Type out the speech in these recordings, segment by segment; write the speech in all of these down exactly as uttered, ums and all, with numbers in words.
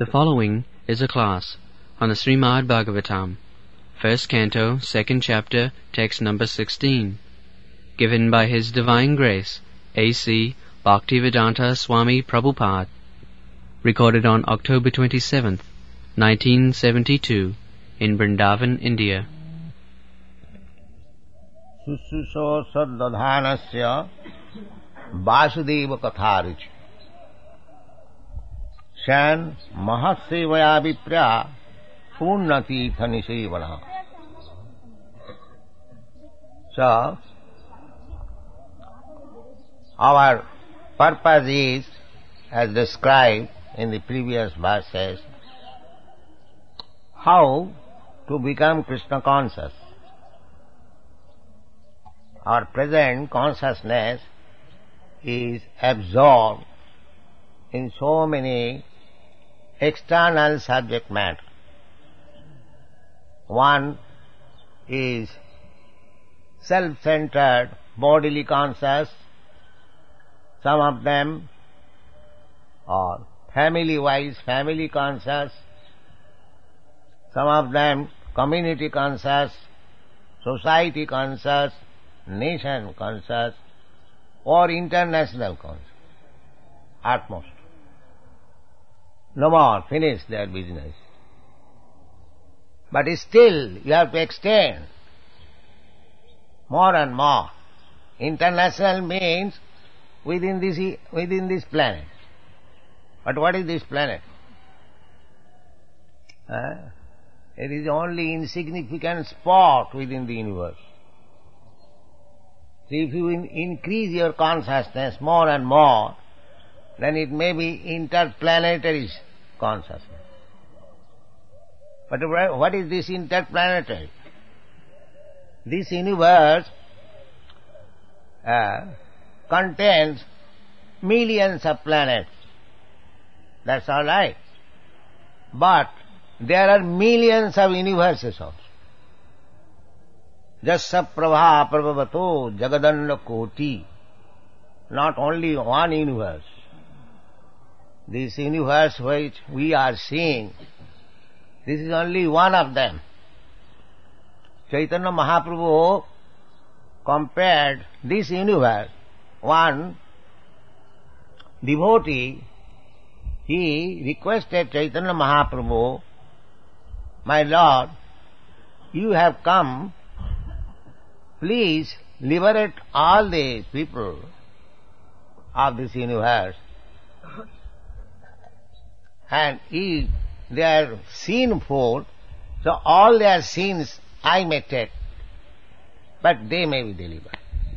The following is a class on the Srimad Bhagavatam, first canto, second chapter, text number sixteen, given by His Divine Grace, A C Bhaktivedanta Swami Prabhupada, recorded on October twenty-seventh, nineteen seventy-two, in Vrindavan, India. Sushuso saddadhanasya Vasudeva katharuchi Shan mahatsevaya viprya punnati thanisevana. So, our purpose is, as described in the previous verses, how to become Krishna conscious. Our present consciousness is absorbed in so many external subject matter. One is self-centered, bodily conscious. Some of them are family-wise, family conscious. Some of them community conscious, society conscious, nation conscious, or international conscious. Utmost. No more, finish their business. But still you have to extend more and more. International means within this within this planet. But what is this planet? Uh, it is only insignificant spot within the universe. So if you in, increase your consciousness more and more, then it may be interplanetary consciousness. But what is this interplanetary? This universe uh, contains millions of planets. That's all right. But there are millions of universes also. Jasya prabha prabhavato jagadanna koti. Not only one universe. This universe which we are seeing, this is only one of them. Chaitanya Mahaprabhu compared this universe. One devotee, he requested Chaitanya Mahaprabhu, "My Lord, you have come, please liberate all the people of this universe. And if they are sinful, so all their sins I may take, but they may be delivered."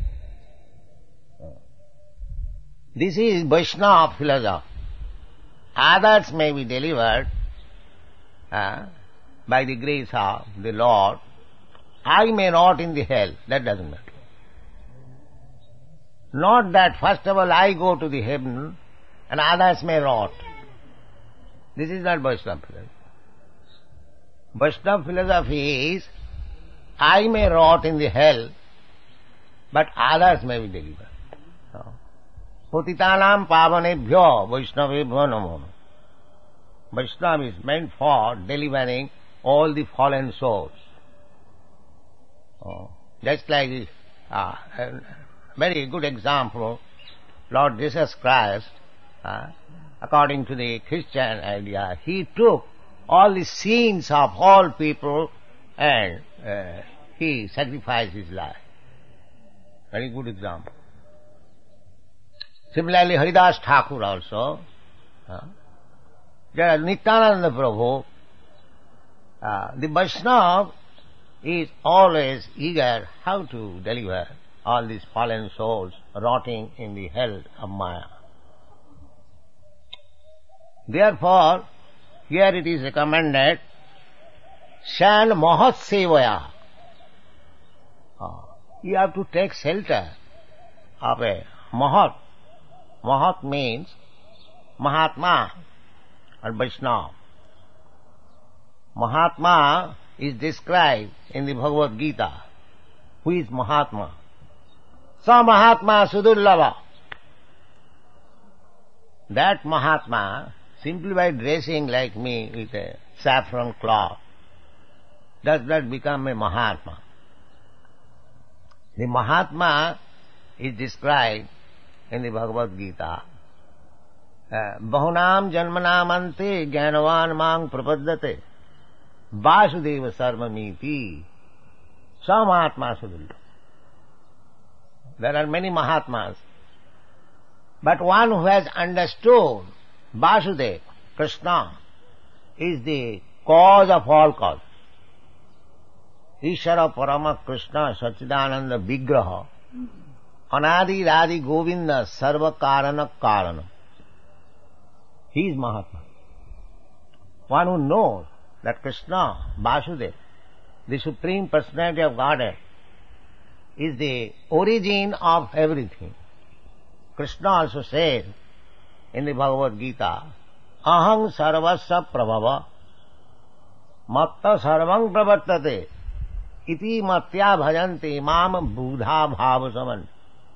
This is Vaishnava philosophy. Others may be delivered uh, by the grace of the Lord. I may not in the hell. That doesn't matter. Not that first of all I go to the heaven and others may rot. This is not Vaishnava philosophy. Vaishnava philosophy is, I may rot in the hell, but others may be delivered. So, Patitanam pavanebhyo Vaishnavebhyo namo. Vaishnava is meant for delivering all the fallen souls. Oh, just like this, uh, a very good example, Lord Jesus Christ, uh, according to the Christian idea, He took all the sins of all people and uh, He sacrificed His life. Very good example. Similarly, Haridas Thakur also, uh, Nityananda Prabhu, uh, the Vaishnava is always eager how to deliver all these fallen souls rotting in the hell of Maya. Therefore, here it is recommended, Shan Mahat Sevaya. You have to take shelter of a Mahat. Mahat means Mahatma or Vaishnava. Mahatma is described in the Bhagavad Gita. Who is Mahatma? Sa Mahatma Sudurlava. That Mahatma simply by dressing like me with a saffron cloth, does that become a Mahatma? The Mahatma is described in the Bhagavad Gita. Bahunam janmanamante jnanavan mang prapaddate Vasudeva sarvamiti Samahatma sudulya. There are many Mahatmas, but one who has understood Vasudeva, Krishna, is the cause of all cause. Ishara Parama Krishna Sachidananda Vigraha Anadi Radhi Govinda Sarva Karana Karana. He is Mahatma. One who knows that Krishna, Vasudeva, the Supreme Personality of Godhead, is the origin of everything. Krishna also says in the Bhagavad Gita, Aham sarvasya prabhava matta sarvang pravartate iti matya bhajanti mam buddha bhavasaman.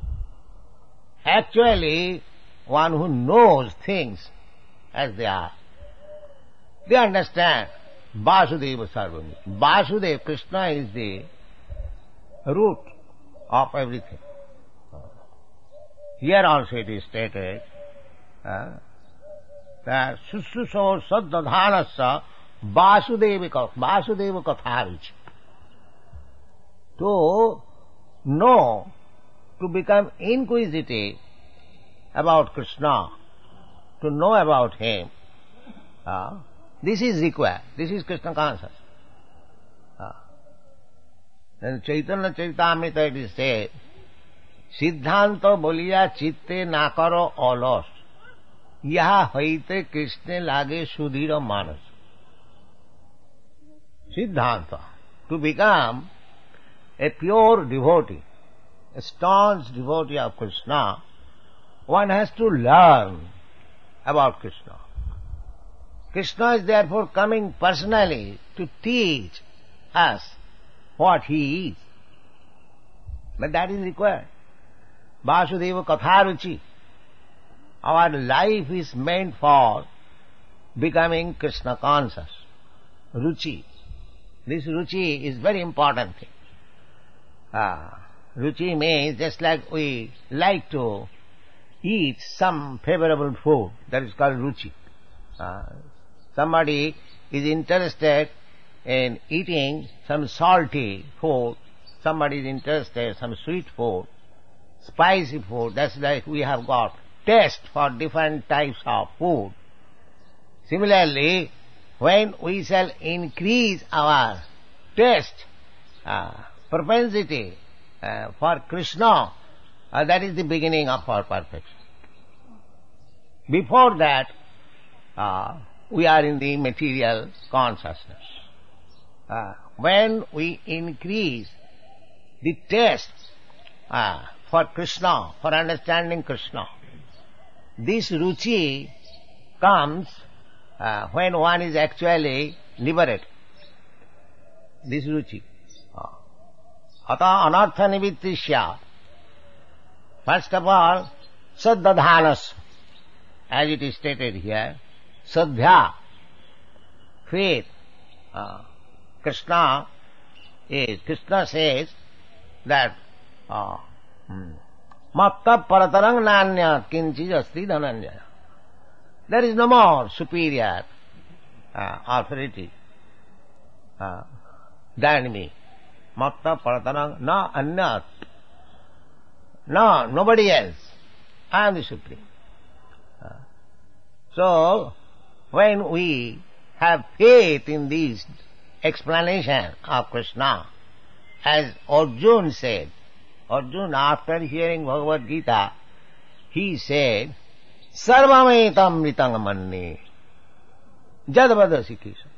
Actually, one who knows things as they are, they understand Vasudeva Sarvami. Vasudeva, Krishna, is the root of everything. Here also it is stated uh, that Sususo Saddadhanasya Vasudeva Vasudeva Kathavic. To know, to become inquisitive about Krishna, to know about him, uh, this is required. This is Krishna consciousness. Uh, in Chaitanya Charitamrita it is said, Siddhanta boliya chitte nakaro olos, yaha haite Krishna lage sudhira manas. Siddhanta, to become a pure devotee, a staunch devotee of Krishna, one has to learn about Krishna. Krishna is therefore coming personally to teach us what he is. But that is required. Vasudeva Katharuchi. Our life is meant for becoming Krishna conscious. Ruchi. This Ruchi is very important thing. Ah, Ruchi means just like we like to eat some favorable food, that is called Ruchi. Ah, somebody is interested in eating some salty food, somebody is interested in some sweet food, spicy food, that's like we have got taste for different types of food. Similarly, when we shall increase our taste, uh, propensity uh, for Krishna, uh, that is the beginning of our perfection. Before that, uh, we are in the material consciousness. Uh, when we increase the taste uh, for Krishna, for understanding Krishna, this ruchi comes uh, when one is actually liberated. This ruchi. Ata anartha nivittisya. First of all, saddadhanas, as it is stated here, sadhya, faith. Uh, Krishna is, Krishna says that uh, hmm, matta paratarang nanyat kinchij asti dhananjaya. There is no more superior uh, authority uh, than me. Matta paratarang na anyat. No, nobody else. I am the Supreme. Uh, so, when we have faith in this explanation of Krishna, as Arjuna said, Arjuna, after hearing Bhagavad Gita, he said, Sarvametam mritang manne jadvadasi Krishna.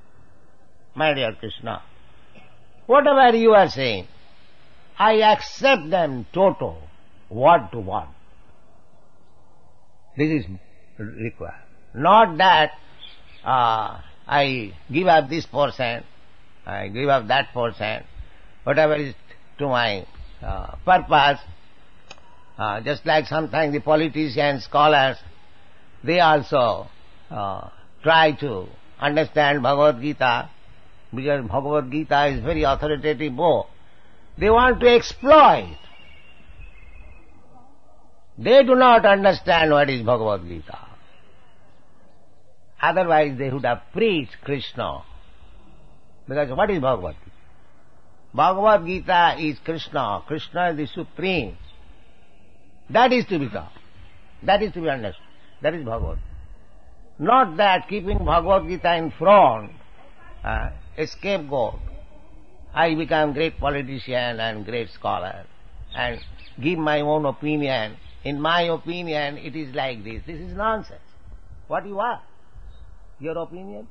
My dear Krishna, whatever you are saying, I accept them total, word to word. This is required. Not that uh, I give up this portion, I give up that portion, whatever is to my uh, purpose. Uh, just like sometimes the politicians, scholars, they also uh, try to understand Bhagavad Gita, because Bhagavad Gita is very authoritative book. They want to exploit. They do not understand what is Bhagavad Gita. Otherwise they would have preached Krishna. Because what is Bhagavad Gita? Bhagavad Gita is Krishna. Krishna is the Supreme. That is to be taught. That is to be understood. That is Bhagavad Gita. Not that keeping Bhagavad Gita in front, uh, a scapegoat. I become great politician and great scholar and give my own opinion. In my opinion, it is like this. This is nonsense. What you are? Your opinion?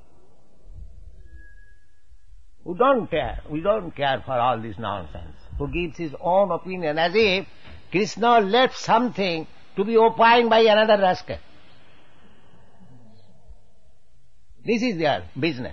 We don't care. We don't care for all this nonsense. Who gives his own opinion as if Krishna left something to be opined by another rascal. This is their business.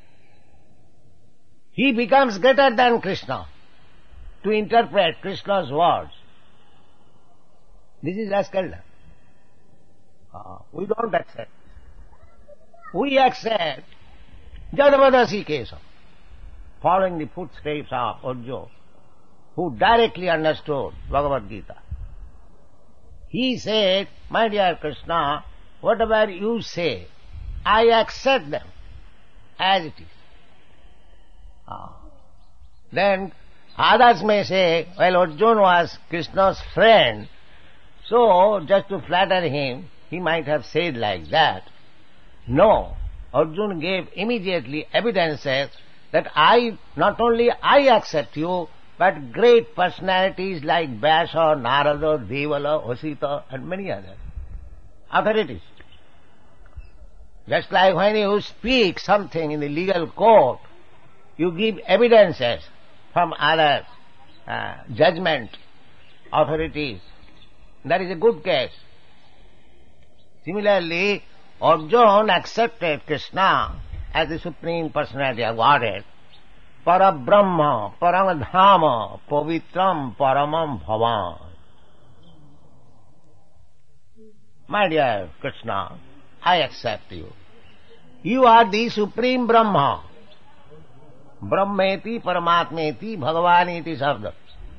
He becomes greater than Krishna to interpret Krishna's words. This is rascaldom. Uh, we don't accept. We accept Jadavadasi Kesam, following the footsteps of Arjuna, who directly understood Bhagavad Gita. He said, my dear Krishna, whatever you say, I accept them as it is. Ah. Then others may say, well, Arjuna was Krishna's friend, so just to flatter him, he might have said like that. No, Arjuna gave immediately evidences that I, not only I accept you, but great personalities like Vyasa, Narada, Devala, Vasita and many others. Authorities. Just like when you speak something in the legal court, you give evidences from other uh, judgment authorities. That is a good case. Similarly, Arjuna accepted Krishna as the Supreme Personality of Godhead. Parabrahma, Paramadhama, Pavitram, Paramam Bhavan. My dear Krishna, I accept you. You are the Supreme Brahma. Brahmeti, Paramatmeti, Bhagavaniti Sabda.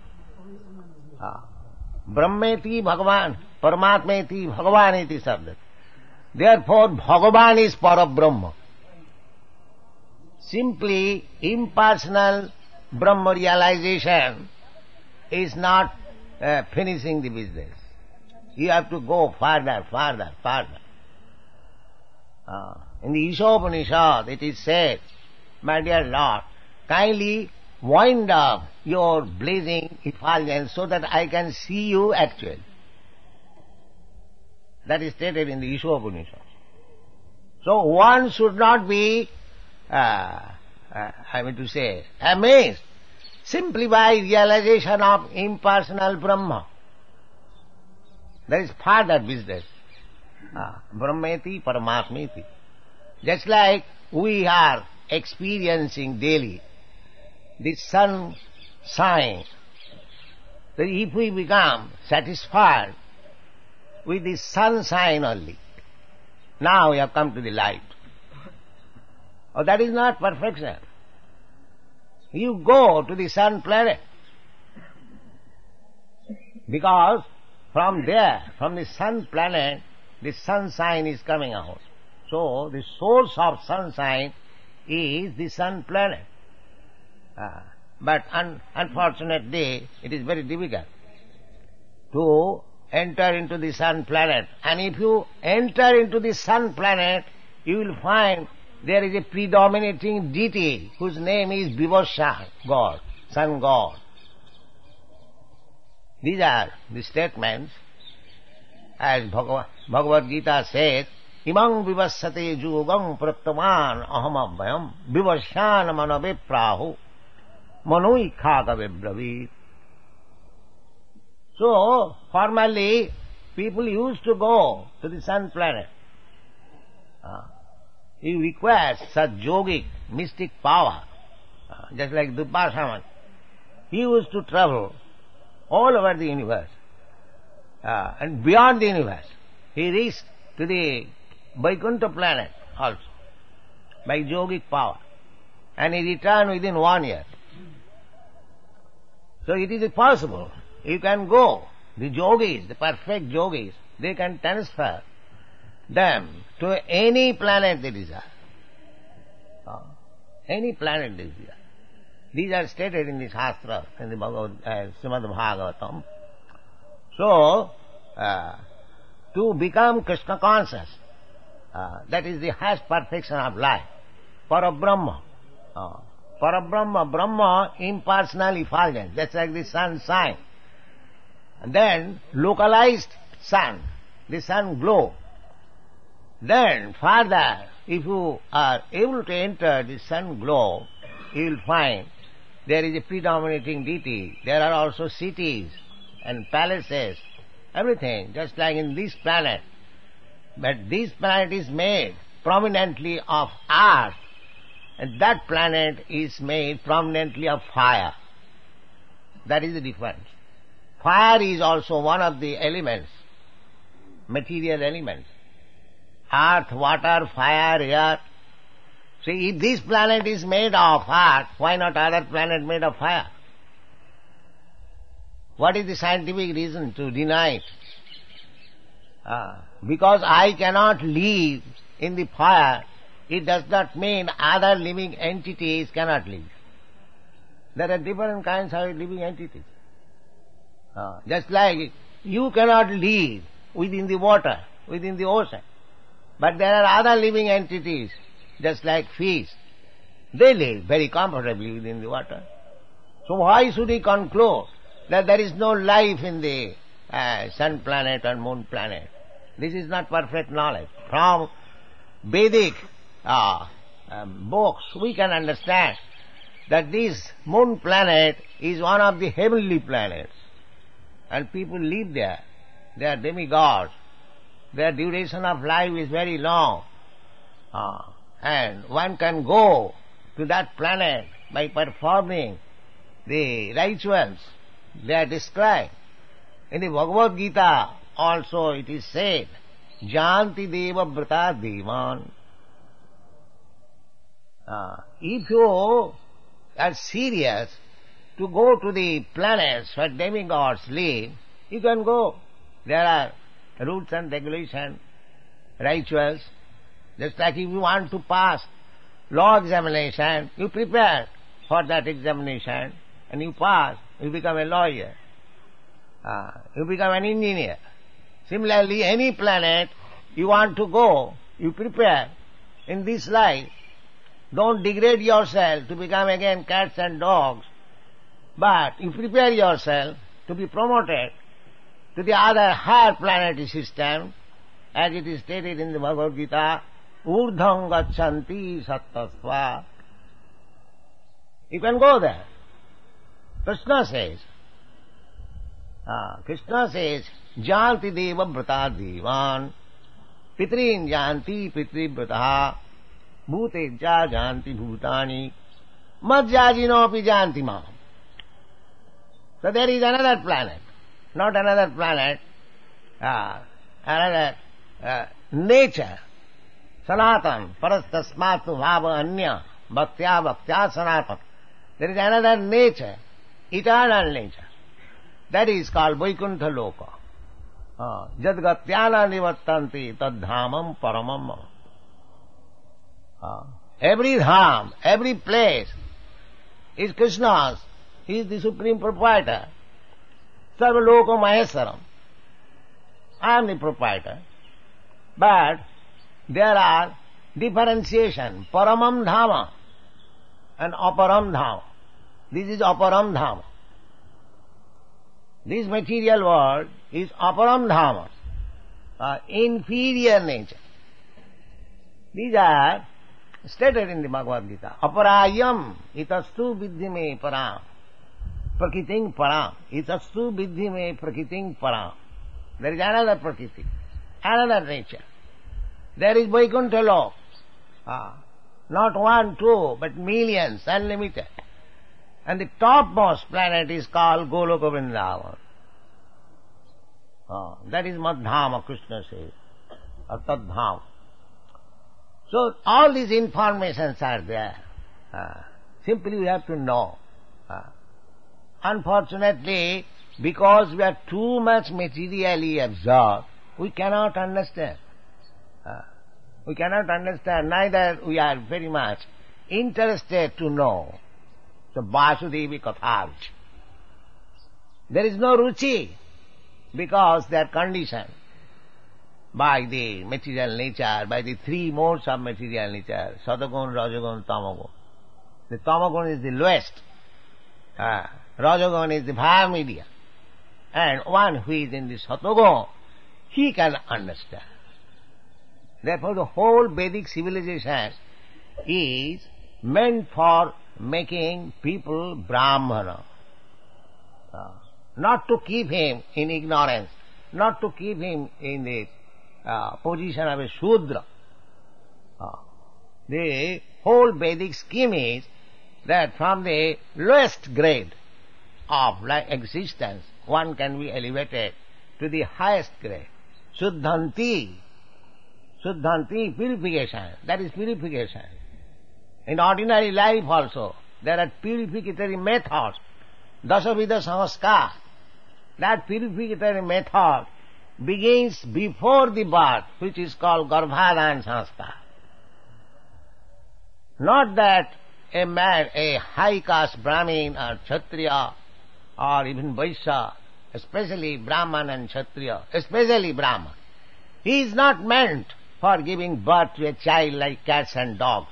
Brahmeti, Bhagavan, Paramatmeti, Bhagavaniti Sabda. Therefore, Bhagavan is Parabrahma. Simply impersonal Brahma realization is not uh, finishing the business. You have to go further, further, further. Uh, in the Ishopanishad it is said, my dear Lord, kindly wind up your blazing effulgence so that I can see you actually. That is stated in the Ishopanishad. So one should not be, uh, uh, I mean to say, amazed simply by realization of impersonal Brahma. That is further business. Uh, Brahmeti, Paramatmeti. Just like we are experiencing daily the sun sign, that if we become satisfied with the sun sign only, now we have come to the light. Oh, that is not perfection. You go to the sun planet, because from there, from the sun planet, the sunshine is coming out. So, the source of sunshine is the sun planet. Uh, but un- unfortunately, it is very difficult to enter into the sun planet. And if you enter into the sun planet, you will find there is a predominating deity whose name is Vivasva, God, sun god. These are the statements, as Bhagavad, Bhagavad Gita says, Imam vivasate jugam prattaman aham abhayam vivasyan manabe prahu manoikhaga vibravit. So, formerly, people used to go to the sun planet. Uh, it requires such yogic, mystic power, uh, just like Dubbasaman. He used to travel all over the universe uh, and beyond the universe. He reached to the Vaikuntha planet also, by yogic power. And he returned within one year. So it is possible. You can go. The yogis, the perfect yogis, they can transfer them to any planet they desire. Uh, any planet they desire. These are stated in the Shastra, in the Bhagavad, uh, Srimad Bhagavatam. So, uh, to become Krishna conscious, uh, that is the highest perfection of life. Parabrahma. Uh, Parabrahma, Brahma, impersonal effulgence. That's like the sun shine. And then localized sun, the sun glow. Then further, if you are able to enter the sun glow, you will find there is a predominating deity. There are also cities and palaces, everything, just like in this planet. But this planet is made prominently of earth, and that planet is made prominently of fire. That is the difference. Fire is also one of the elements, material elements. Earth, water, fire, air. See, if this planet is made of earth, why not other planet made of fire? What is the scientific reason to deny it? Uh, because I cannot live in the fire, it does not mean other living entities cannot live. There are different kinds of living entities. Uh, just like you cannot live within the water, within the ocean. But there are other living entities, just like fish. They live very comfortably within the water. So why should we conclude that there is no life in the uh, sun planet or moon planet? This is not perfect knowledge. From Vedic uh, um, books we can understand that this moon planet is one of the heavenly planets. And people live there. They are demigods. Their duration of life is very long. Uh, and one can go to that planet by performing the rituals. They are described. In the Bhagavad Gita also it is said, Janti Deva Vrata Devan. Uh, if you are serious to go to the planets where demigods live, you can go. There are rules and regulations, rituals. Just like if you want to pass law examination, you prepare for that examination and you pass, you become a lawyer. Uh, you become an engineer. Similarly, any planet you want to go, you prepare. In this life, don't degrade yourself to become again cats and dogs, but you prepare yourself to be promoted to the other higher planetary system, as it is stated in the Bhagavad Gita, Urdham gachanti sattasva. You can go there. Krishna says, uh, Krishna says, Janti deva vrata devan, pitrin janti pitri vrata, bhutejja janti bhutani, madhyajino api janti mam. So there is another planet, not another planet, uh, another uh, nature, sanatan, parastasmatu bhava anya, bhaktya bhaktya sanatan. There is another nature, eternal nature. That is called Vaikuntha Loka. Uh, Jadgatyana nivattanti tadhamam paramam. Uh, every dham, every place is Krishna's. He is the supreme proprietor. Sarvaloka Maheswaram. I am the proprietor. But there are differentiation. Paramam Dhama and Aparam Dhama. This is Aparam Dhama. This material world is Aparam Dhama, uh, inferior nature. These are stated in the Bhagavad Gita. Aparayam itastu viddhi me param. Prakriting param. Itastu viddhi me prakriting param. There is another prakriti, another nature. There is Vaikuntha Loka. Ah, not one, two, but millions, unlimited. And the topmost planet is called Goloka Vrindavan. Ah, that is Madhama, Krishna says, or Tadhama. So all these informations are there. Uh, simply we have to know. Uh, unfortunately, because we are too much materially absorbed, we cannot understand. Uh, we cannot understand, neither we are very much interested to know. So Vasudevi Kathavich. There is no ruchi, because they are conditioned by the material nature, by the three modes of material nature, Satagun, Rajagun, Tamagun. The Tamagun is the lowest, uh, Rajagun is the higher media, and one who is in the Satagun, he can understand. Therefore the whole Vedic civilization is meant for making people Brahmana, uh, not to keep him in ignorance, not to keep him in the uh, position of a Shudra. Uh, the whole Vedic scheme is that from the lowest grade of like existence, one can be elevated to the highest grade. Shuddhanti, Shuddhanti, purification, that is purification. In ordinary life also, there are purificatory methods, Dasavidha Samskar. That purificatory method begins before the birth, which is called Garbhadhan Sanskar. Not that a man, a high caste Brahmin or Kshatriya or even Vaishya, especially Brahman and Kshatriya, especially Brahman, he is not meant for giving birth to a child like cats and dogs.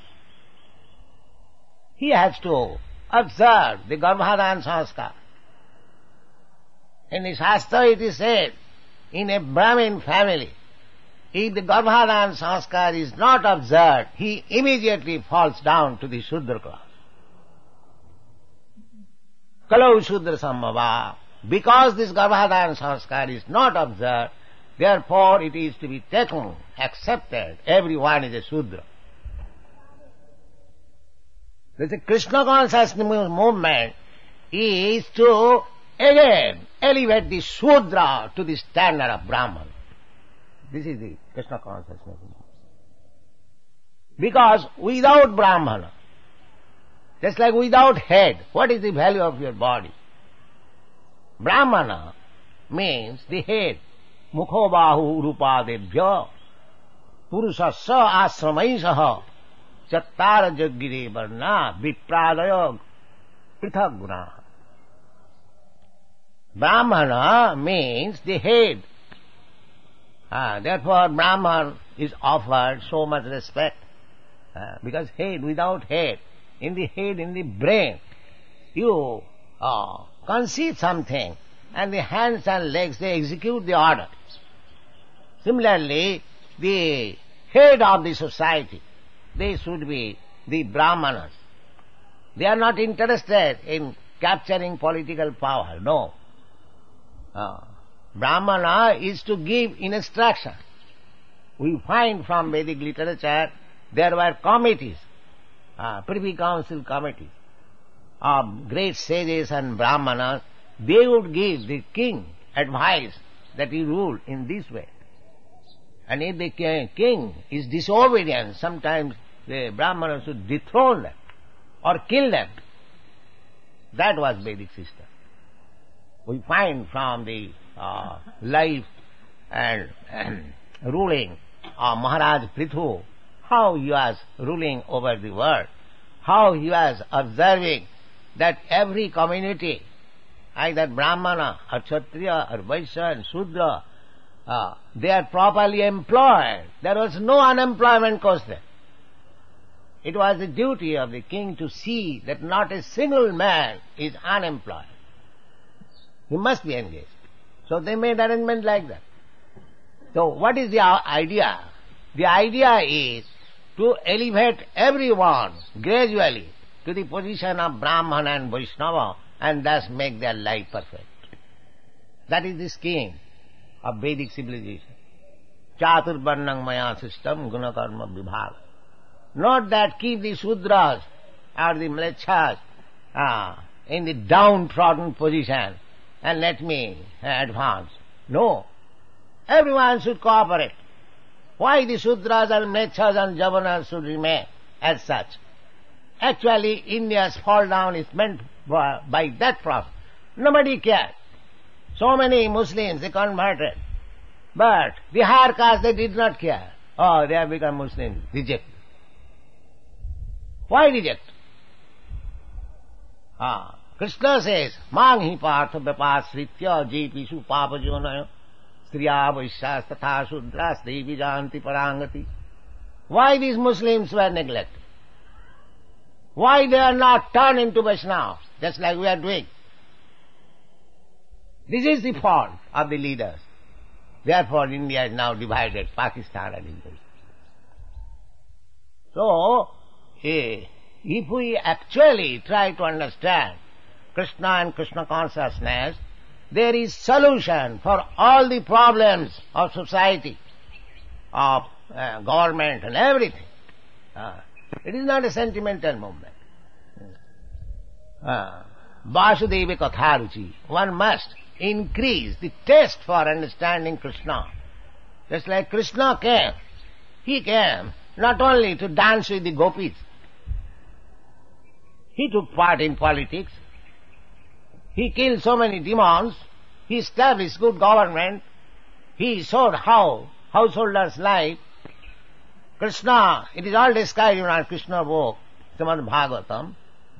He has to observe the Garbhadhan Sanskar. In the Shastra it is said, in a Brahmin family, if the Garbhadhan Sanskar is not observed, he immediately falls down to the Shudra class. Kalau Shudra Sambhava. Because this Garbhadhan Sanskar is not observed, therefore it is to be taken, accepted, everyone is a Shudra. The Krishna consciousness movement is to again elevate the Shudra to the standard of Brahman. This is the Krishna consciousness movement. Because without Brahmana, just like without head, what is the value of your body? Brahmana means the head. Mukho bahu rupadebhya purusasya asramaisaha chattara jaggire varna vipradaya prithak guna. Brahmana means the head. Ah, therefore Brahman is offered so much respect. Ah, because head, without head, in the head, in the brain, you uh, conceive something, and the hands and legs, they execute the order. Similarly, the head of the society, they should be the Brahmanas. They are not interested in capturing political power, no. Uh, Brahmana is to give instruction. We find from Vedic literature there were committees, uh, Privy Council committees of great sages and Brahmanas. They would give the king advice that he rule in this way. And if the king is disobedient, sometimes the Brahmanas should dethrone them or kill them. That was Vedic system. We find from the uh, life and, and ruling of Maharaj Prithu, how he was ruling over the world, how he was observing that every community, either Brahmana or Kshatriya or Vaishya and Shudra, uh, they are properly employed. There was no unemployment cost there. It was the duty of the king to see that not a single man is unemployed. He must be engaged. So they made arrangement like that. So what is the idea? The idea is to elevate everyone gradually to the position of Brahman and Vaishnava and thus make their life perfect. That is the scheme of Vedic civilization. Chaturvarnang maya system gunakarma vibhaga. Not that keep the Shudras or the Mlecchas uh, in the downtrodden position and let me advance. No. Everyone should cooperate. Why the Sudras and Mlechas and Javanas should remain as such? Actually, India's fall down is meant by, by that process. Nobody cared. So many Muslims, they converted. But the higher caste, they did not care. Oh, they have become Muslims. Reject. Why reject? Ah, Krishna says, Mang hi partha vyapasritya jeepishu papajonayo striya vaishyas tatha sudras devi janti parangati. Why these Muslims were neglected? Why they are not turned into Vaishnavas, just like we are doing? This is the fault of the leaders. Therefore, India is now divided, Pakistan and India. So, eh, if we actually try to understand Krishna and Krishna consciousness, there is solution for all the problems of society, of uh, government and everything. Uh, it is not a sentimental movement. Uh, Vasudeva Katharuchi. One must increase the taste for understanding Krishna. Just like Krishna came. He came not only to dance with the gopis. He took part in politics. He killed so many demons. He established good government. He showed how householders live. Krishna, it is all described in our Krishna book, Srimad Bhagavatam.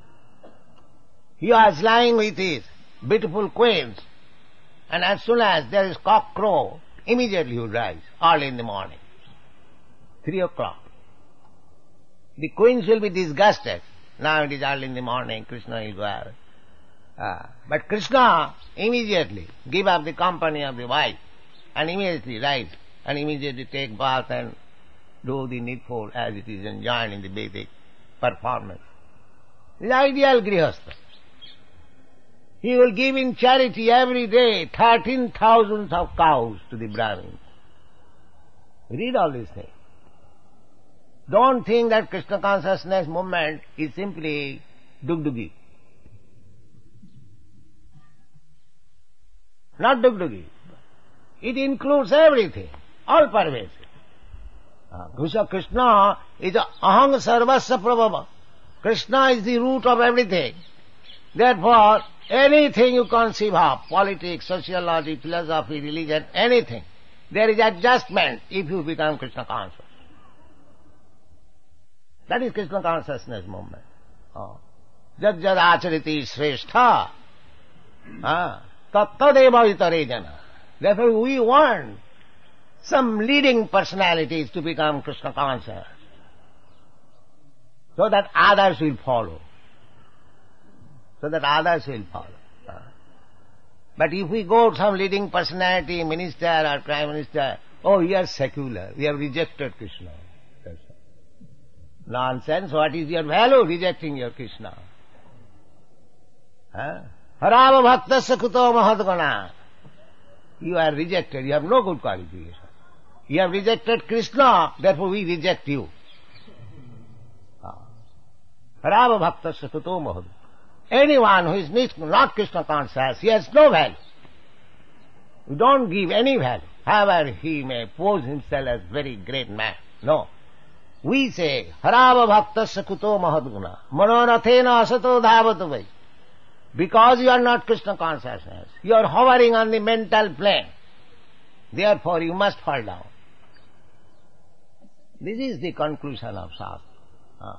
He was lying with his beautiful queens, and as soon as there is cock crow, immediately he would rise, early in the morning, three o'clock. The queens will be disgusted. Now it is early in the morning, Krishna will go out. Uh, but Krishna immediately give up the company of the wife, and immediately rise, and immediately take bath and do the needful as it is enjoined in the Vedic performance. The ideal grihastha. He will give in charity every day thirteen thousands of cows to the Brahmins. Read all these things. Don't think that Krishna consciousness movement is simply dugdugi. Not dugdugi. It includes everything, all pervasive. Uh, Krishna is aham sarvasya prabhava. Krishna is the root of everything. Therefore, anything you conceive of, politics, sociology, philosophy, religion, anything, there is adjustment if you become Krishna conscious. That is Krishna consciousness movement. Jad jad achariti sreshtha. Tat tadeva vitare jana. Therefore we want some leading personalities to become Krishna conscious, so that others will follow. So that others will follow. But if we go to some leading personality, minister or prime minister, oh, we are secular, we have rejected Krishna. Nonsense, what is your value rejecting your Krishna? Harava bhaktasya kuto mahadgana. You are rejected, you have no good qualification. You have rejected Krishna, therefore we reject you. Harava bhaktasya kuto mahadgana. Anyone who is not Krishna conscious, he has no value. We don't give any value, however he may pose himself as very great man. No. We say, Harava bhaktasya kuto mahadguna, manorathena asato dhavatu vai. Because you are not Krishna consciousness, you are hovering on the mental plane. Therefore you must fall down. This is the conclusion of Shastra. Uh.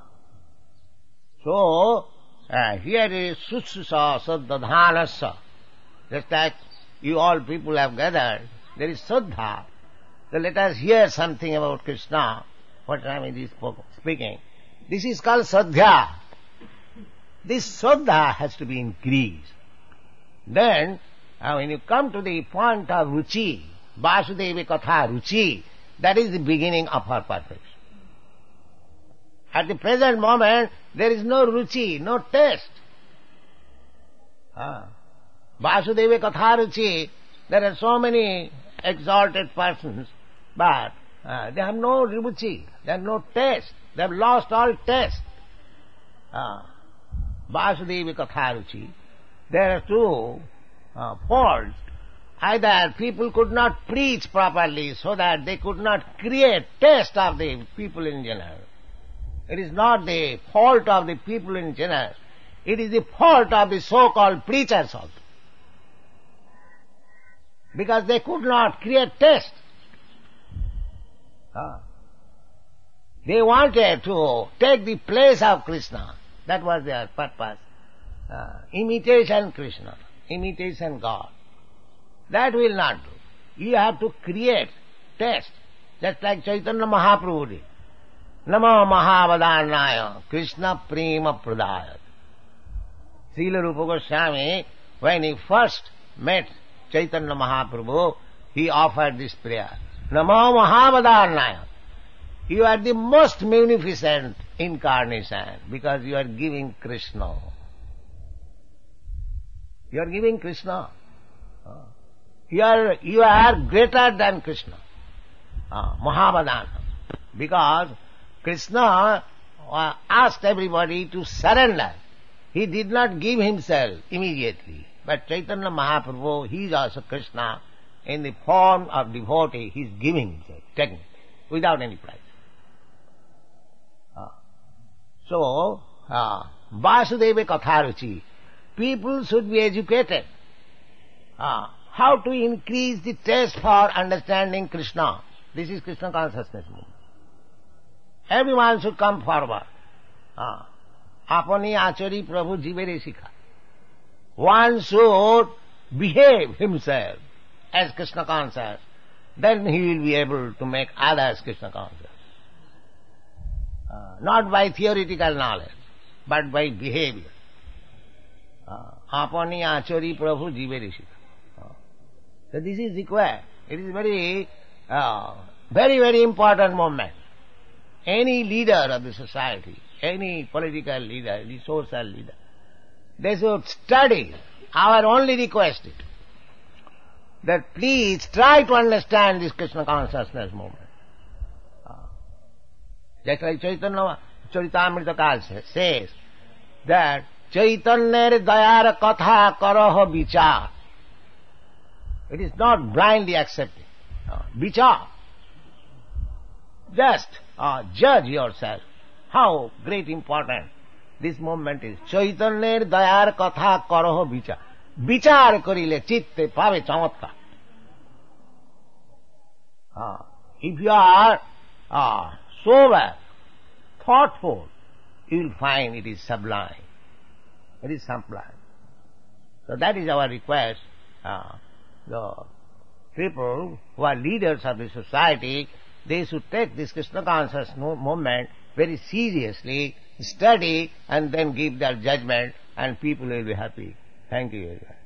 So, uh, here is Sususa Saddadhanasya. Just like you all people have gathered, there is Saddha. So let us hear something about Krishna. What Ramiji is speaking. This is called Saddha. This Saddha has to be increased. Then, uh, when you come to the point of Ruchi, Vasudeva Katha Ruchi, that is the beginning of her perfection. At the present moment, there is no Ruchi, no taste. Ah. Vasudeva Katha Ruchi, there are so many exalted persons, but uh, they have no Ruchi, they have no taste, they have lost all taste. Ah. Vasudeva Katha Ruchi, there are two uh, faults. either people could not preach properly so that they could not create taste of the people in general. It is not the fault of the people in general. It is the fault of the so-called preachers also. Because they could not create taste. Ah. They wanted to take the place of Krishna. That was their purpose. Uh, imitation Krishna, imitation God. That will not do. You have to create taste, just like Chaitanya Mahaprabhu did. Namo Mahavadannaya Krishna Prema Pradaya. Srila Rupa Goswami, when he first met Chaitanya Mahaprabhu, he offered this prayer. Namo Mahavadannaya. You are the most magnificent incarnation because you are giving Krishna. You are giving Krishna. You are, you are greater than Krishna. Uh, Mahavadana. Because Krishna uh, asked everybody to surrender. He did not give himself immediately. But Chaitanya Mahaprabhu, he is also Krishna. In the form of devotee, he is giving himself, taking it, without any price. Uh, so, uh, Vasudeva Katharuchi. People should be educated. Uh, how to increase the taste for understanding Krishna. This is Krishna consciousness movement. Everyone should come forward. Uh, Apani achari prabhu jivere sikha. One should behave himself as Krishna conscious. Then he will be able to make others Krishna conscious. Uh, not by theoretical knowledge, but by behavior. Apani achari prabhu jivere sikha. So this is required. It is very, uh, very, very important moment. Any leader of the society, any political leader, any social leader, they should study. Our only request is that please try to understand this Krishna consciousness movement. Uh, just like Chaitanya Charitamrita says that Chaitanya dayar katha karaha vichar. It is not blindly accepting. Uh, vichar. Just uh, judge yourself. How great important this moment is. Chaitanya dayar katha karaha vichar. Vichar karile chitte pave chamatkar. Uh, if you are uh, sober, thoughtful, you will find it is sublime. It is sublime. So that is our request. Uh, the people who are leaders of the society, they should take this Krishna conscious movement very seriously, study, and then give their judgment, and people will be happy. Thank you very much.